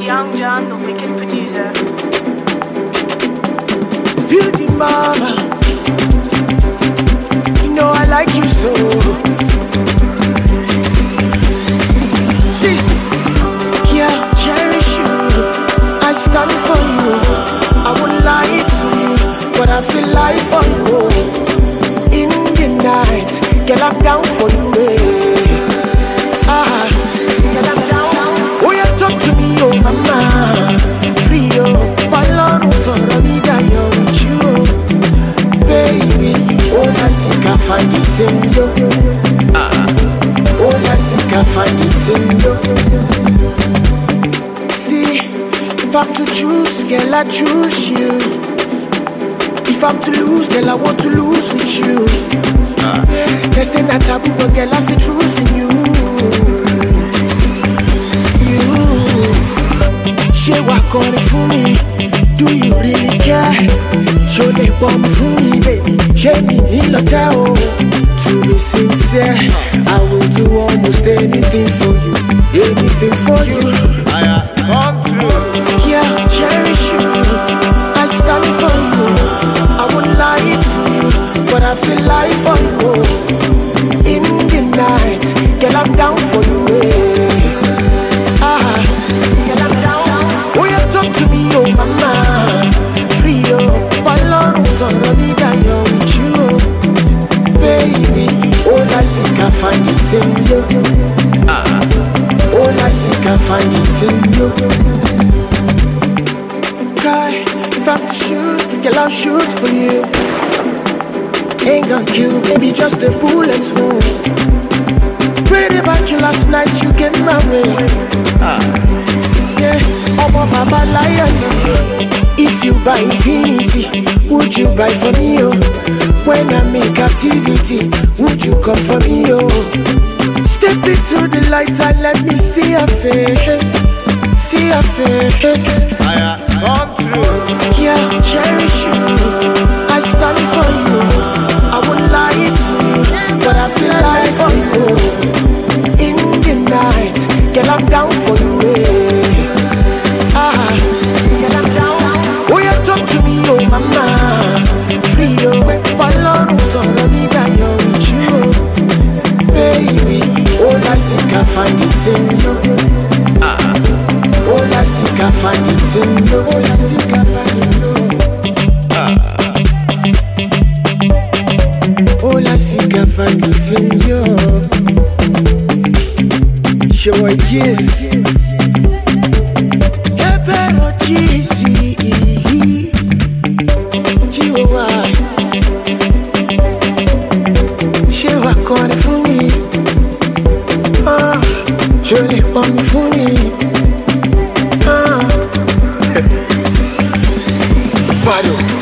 Young John, the wicked producer. Beauty mama, you know I like you so. See, yeah, cherish you, I stand for you. I wouldn't lie to you, but I feel like for you. In the night, girl, I'm down for you. Girl, I'm down. Oh, you talk to me, oh mama, free oh. Balonu sọ̀rọ̀ mi dayọ̀ with you, baby. Oh, I see I find it in you. Oh, I see I find it in you. See, if I'm to choose, girl, I choose you. If I'm to lose, girl, I want to lose with you. They say not taboo, but girl, I see truth in you. Ṣé wàá kọrin fún mi? Do you really care? Ṣó lè pọ̀ mi fún mi, baby? Ṣé mi nílò tẹ́ o? To be sincere, I will do almost anything for you. Anything for you. Come true. Yeah, cherish you. I stand for you. I wouldn't lie to you, but I feel like for you. In the night, girl, I'm down for you. Girl, I'm down. Oh, you talk to me, oh mama, free oh. Balonu sọ̀rọ̀ mi dayọ̀ with you, baby. All I seek I find it in you. All I seek I find it in you. Cry, if I'm to shoot, girl, I'll shoot for you. Ain't gonna kill, maybe just a bullet wound. Prayed about you last night, you get my way. Yeah, I'm a baba lion. If you buy infinity, would you buy for me, oh? When I'm in captivity, would you come for me, oh? Step into the light and let me see your face. See your face. Come true. Yeah, cherish you. I stand for you. I wouldn't lie to you, but I feel like for you. In the night, girl, I'm down for you. Girl, I'm down. Oh, you talk to me, oh mama, free oh. Balonu sọ̀rọ̀ mi dayọ̀ with you, baby. All I seek I find it in you. All I seek I find it in you. All I seek I find it in you. All I seek I find it in you. Show I kiss. Hey, pero cheesy. Chihuahua. Ṣé wàá kọrin fún mi? Ṣó lè pọ̀ mi fún mi? Fado.